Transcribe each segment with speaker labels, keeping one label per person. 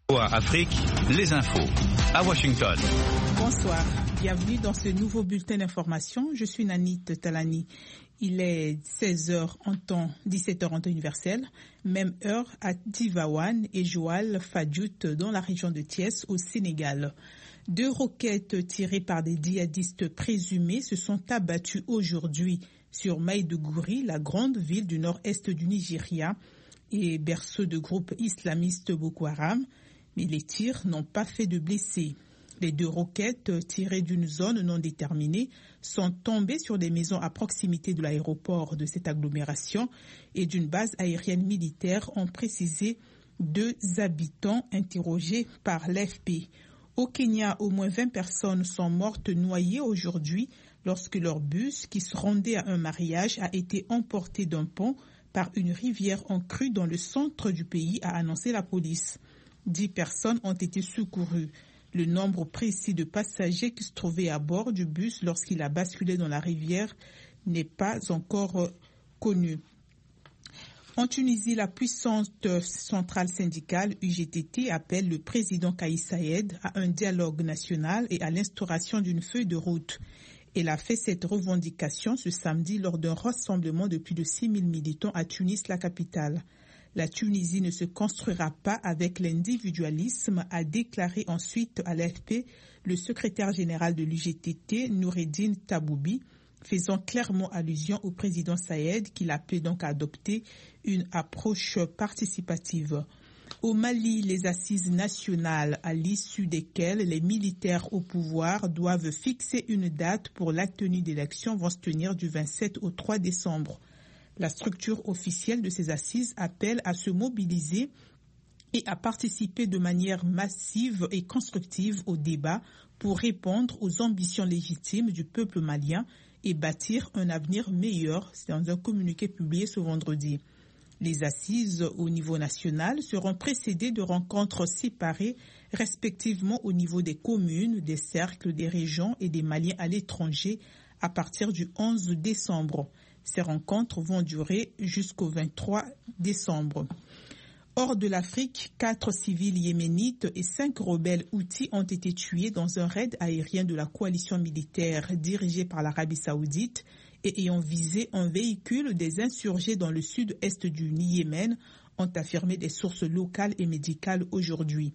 Speaker 1: Afrique, les infos à Washington.
Speaker 2: Bonsoir, bienvenue dans ce nouveau bulletin d'information. Je suis Nanit Talani. Il est 16h en temps, 17h en temps universel, même heure à Tivaouane et Joal Fadiout dans la région de Thiès au Sénégal. 2 roquettes tirées par des djihadistes présumés se sont abattues aujourd'hui sur Maïdougouri, la grande ville du nord-est du Nigeria et berceau de groupes islamistes Boko Haram. Mais les tirs n'ont pas fait de blessés. Les 2 roquettes tirées d'une zone non déterminée sont tombées sur des maisons à proximité de l'aéroport de cette agglomération et d'une base aérienne militaire, ont précisé 2 habitants interrogés par l'AFP. Au Kenya, au moins 20 personnes sont mortes noyées aujourd'hui lorsque leur bus, qui se rendait à un mariage, a été emporté d'un pont par une rivière en crue dans le centre du pays, a annoncé la police. 10 personnes ont été secourues. Le nombre précis de passagers qui se trouvaient à bord du bus lorsqu'il a basculé dans la rivière n'est pas encore connu. En Tunisie, la puissante centrale syndicale UGTT appelle le président Kais Saied à un dialogue national et à l'instauration d'une feuille de route. Elle a fait cette revendication ce samedi lors d'un rassemblement de plus de 6 000 militants à Tunis, la capitale. La Tunisie ne se construira pas avec l'individualisme, a déclaré ensuite à l'AFP le secrétaire général de l'UGTT, Noureddine Taboubi, faisant clairement allusion au président Saïed, qu'il appelait donc à adopter une approche participative. Au Mali, les assises nationales, à l'issue desquelles les militaires au pouvoir doivent fixer une date pour la tenue d'élections, vont se tenir du 27 au 3 décembre. La structure officielle de ces assises appelle à se mobiliser et à participer de manière massive et constructive au débat pour répondre aux ambitions légitimes du peuple malien et bâtir un avenir meilleur. C'est dans un communiqué publié ce vendredi. Les assises au niveau national seront précédées de rencontres séparées respectivement au niveau des communes, des cercles, des régions et des Maliens à l'étranger à partir du 11 décembre. Ces rencontres vont durer jusqu'au 23 décembre. Hors de l'Afrique, 4 civils yéménites et 5 rebelles houthis ont été tués dans un raid aérien de la coalition militaire dirigée par l'Arabie saoudite et ayant visé un véhicule des insurgés dans le sud-est du Yémen, ont affirmé des sources locales et médicales aujourd'hui.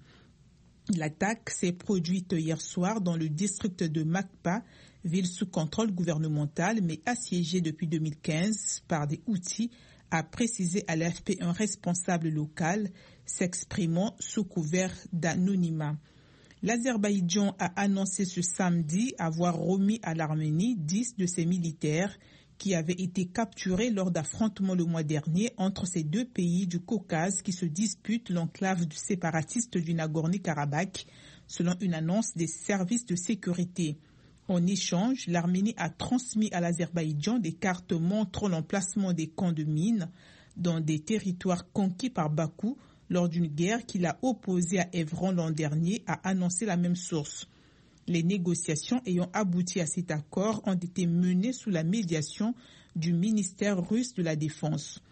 Speaker 2: L'attaque s'est produite hier soir dans le district de Makba, ville sous contrôle gouvernemental mais assiégée depuis 2015 par des Houthis, a précisé à l'AFP un responsable local s'exprimant sous couvert d'anonymat. L'Azerbaïdjan a annoncé ce samedi avoir remis à l'Arménie 10 de ses militaires qui avaient été capturés lors d'affrontements le mois dernier entre ces 2 pays du Caucase qui se disputent l'enclave du séparatiste du Nagorno-Karabakh, selon une annonce des services de sécurité. En échange, l'Arménie a transmis à l'Azerbaïdjan des cartes montrant l'emplacement des camps de mines dans des territoires conquis par Bakou lors d'une guerre qu'il a opposée à Évron l'an dernier, a annoncé la même source. Les négociations ayant abouti à cet accord ont été menées sous la médiation du ministère russe de la Défense.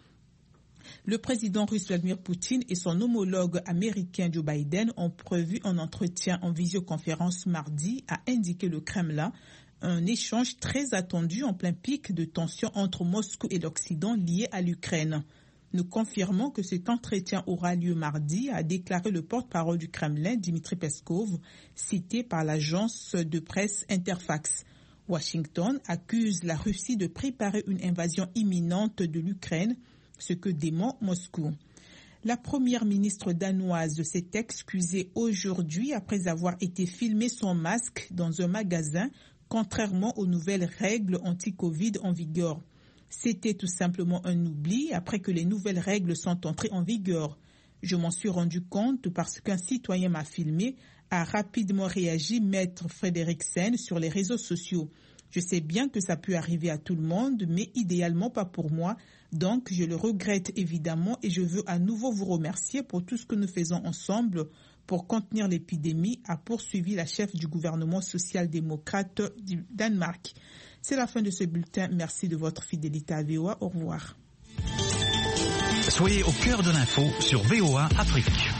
Speaker 2: Le président russe Vladimir Poutine et son homologue américain Joe Biden ont prévu un entretien en visioconférence mardi, a indiqué le Kremlin, un échange très attendu en plein pic de tension entre Moscou et l'Occident lié à l'Ukraine. Nous confirmons que cet entretien aura lieu mardi, a déclaré le porte-parole du Kremlin, Dmitry Peskov, cité par l'agence de presse Interfax. Washington accuse la Russie de préparer une invasion imminente de l'Ukraine, ce que dément Moscou. La première ministre danoise s'est excusée aujourd'hui après avoir été filmée sans masque dans un magasin, contrairement aux nouvelles règles anti-Covid en vigueur. C'était tout simplement un oubli après que les nouvelles règles sont entrées en vigueur. Je m'en suis rendu compte parce qu'un citoyen m'a filmé, a rapidement réagi Maître Frederiksen sur les réseaux sociaux. Je sais bien que ça peut arriver à tout le monde, mais idéalement pas pour moi. Donc, je le regrette évidemment et je veux à nouveau vous remercier pour tout ce que nous faisons ensemble pour contenir l'épidémie, a poursuivi la chef du gouvernement social-démocrate du Danemark. C'est la fin de ce bulletin. Merci de votre fidélité à VOA. Au revoir.
Speaker 1: Soyez au cœur de l'info sur VOA Afrique.